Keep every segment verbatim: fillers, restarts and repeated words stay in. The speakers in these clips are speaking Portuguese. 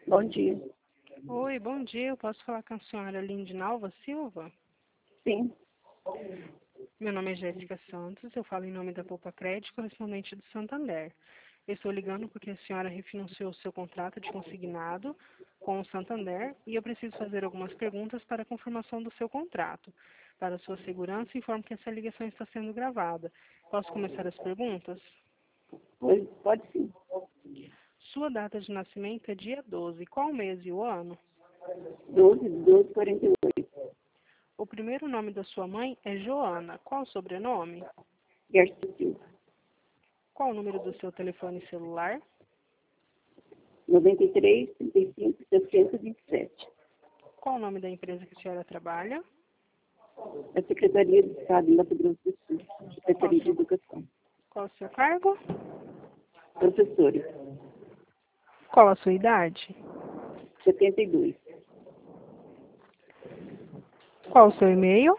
Bom dia. Oi, bom dia. Eu posso falar com a senhora Lindinalva Silva? Sim, Meu nome é Jéssica Santos. Eu falo em nome da Poupa Crédito, correspondente do Santander. Eu estou ligando porque a senhora refinanciou o seu contrato de consignado com o Santander e eu preciso fazer algumas perguntas para a confirmação do seu contrato. Para sua segurança, informo que essa ligação está sendo gravada. Posso começar as perguntas? pode, pode sim. Sua data de nascimento é dia doze. Qual o mês e o ano? doze, doze, quarenta e oito. O primeiro nome da sua mãe é Joana. Qual o sobrenome? Garcia Silva. Qual o número do seu telefone celular? noventa e três, trinta e cinco, seiscentos e vinte e sete. Qual o nome da empresa que a senhora trabalha? A Secretaria de Estado de Mato Grosso do Sul. Secretaria de Educação. Qual o seu cargo? Professora. Qual a sua idade? setenta e dois. Qual o seu e-mail?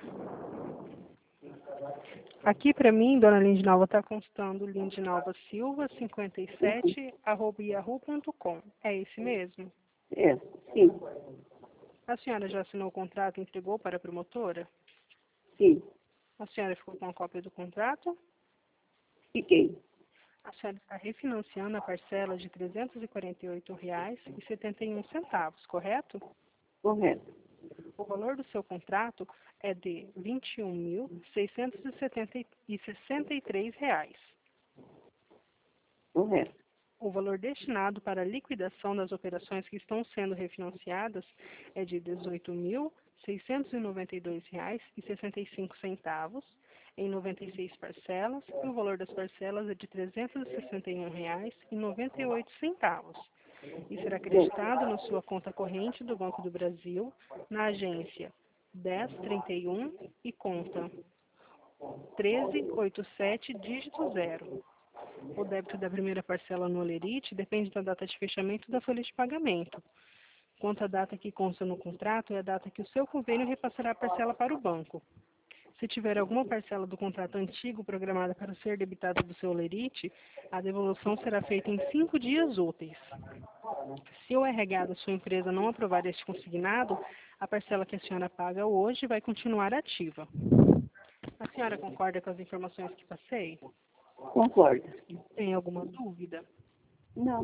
Aqui para mim, dona Lindinalva, está constando Lindinalva Silva, cinquenta e sete, arroba yahoo ponto com. É esse mesmo? É, sim, A senhora já assinou o contrato e entregou para a promotora? sim. A senhora ficou com a cópia do contrato? Fiquei. A senhora está refinanciando a parcela de trezentos e quarenta e oito reais e setenta e um centavos, correto? Correto. O valor do seu contrato é de vinte e um mil seiscentos e sessenta e três reais. Correto. O valor destinado para a liquidação das operações que estão sendo refinanciadas é de dezoito mil seiscentos e noventa e dois reais e sessenta e cinco centavos em noventa e seis parcelas e o valor das parcelas é de trezentos e sessenta e um reais e noventa e oito centavos. E será acreditado na sua conta corrente do Banco do Brasil, na agência dez trinta e um e conta treze oitenta e sete, dígito zero. O débito da primeira parcela no Olerite depende da data de fechamento da folha de pagamento. Quanto à data que consta no contrato, é a data que o seu convênio repassará a parcela para o banco. Se tiver alguma parcela do contrato antigo programada para ser debitada do seu Olerite, a devolução será feita em cinco dias úteis. Se o R H da sua empresa não aprovar este consignado, a parcela que a senhora paga hoje vai continuar ativa. A senhora concorda com as informações que passei? Concordo. Tem alguma dúvida? Não.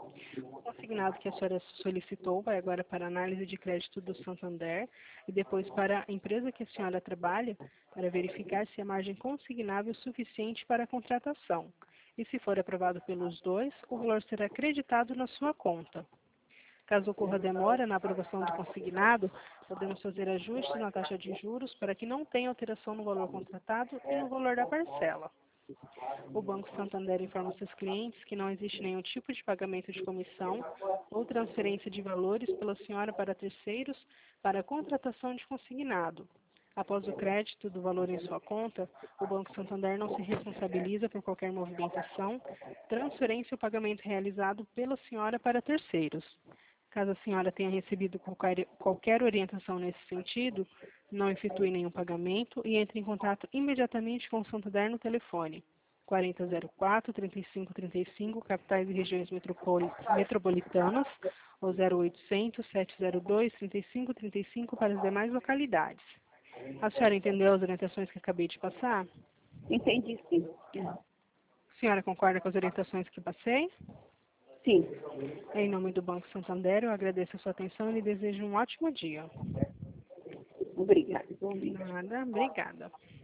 O consignado que a senhora solicitou vai agora para a análise de crédito do Santander e depois para a empresa que a senhora trabalha para verificar se a margem consignável é suficiente para a contratação. E se for aprovado pelos dois, o valor será acreditado na sua conta. Caso ocorra demora na aprovação do consignado, podemos fazer ajustes na taxa de juros para que não tenha alteração no valor contratado e no valor da parcela. O Banco Santander informa seus clientes que não existe nenhum tipo de pagamento de comissão ou transferência de valores pela senhora para terceiros para a contratação de consignado. Após o crédito do valor em sua conta, o Banco Santander não se responsabiliza por qualquer movimentação, transferência ou pagamento realizado pela senhora para terceiros. Caso a senhora tenha recebido qualquer, qualquer orientação nesse sentido, não efetue nenhum pagamento e entre em contato imediatamente com o Santander no telefone quarenta zero quatro, trinta e cinco trinta e cinco, capitais e regiões metropoli- metropolitanas, ou zero oitocentos, sete zero dois, trinta e cinco trinta e cinco para as demais localidades. A senhora entendeu as orientações que acabei de passar? Entendi, sim. A senhora concorda com as orientações que passei? Sim. Em nome do Banco Santander, eu agradeço a sua atenção e lhe desejo um ótimo dia. Obrigada. Bom dia. Nada, obrigada.